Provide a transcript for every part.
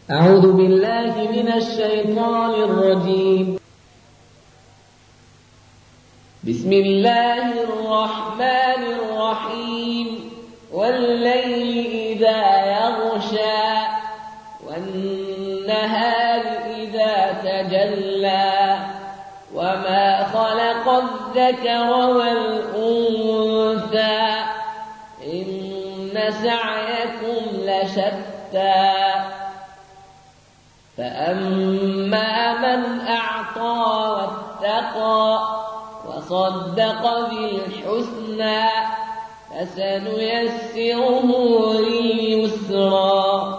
أعوذ بالله من الشيطان الرجيم. بسم الله الرحمن الرحيم. والليل إذا يغشى والنهار إذا تجلى وما خلق الذكر والأنثى إن سعيكم لشتى فأما من أعطى واتقى وصدق بالحسنى فسنيسره لليسرى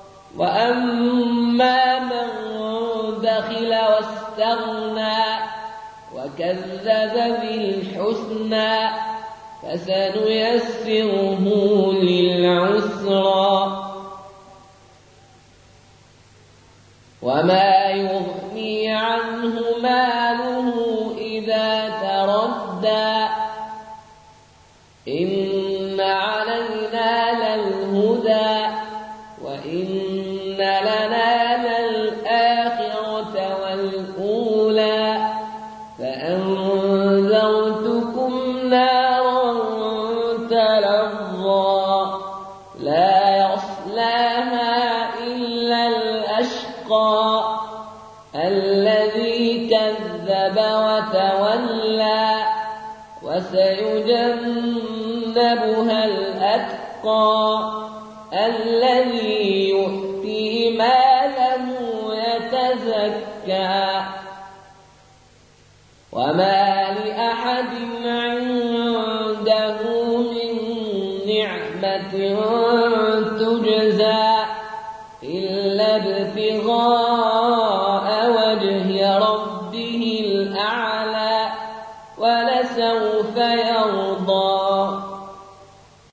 وأما من بخل واستغنى وكذب بالحسنى فسنيسره للعسرى وما يغني عنه ماله إذا تردى إن علينا للهدى وإن لنا للآخرة والأولى فأنذرتكم نارا تلظى لا يصلاها إلا الأشقى الذي كذب وتولى وسيجنبها الأتقى الذي يؤتي ماله يتزكى وما لأحد عنده من نعمة تجزى إلا ابتغاء وجه ربه الأعلى ولسوف يرضى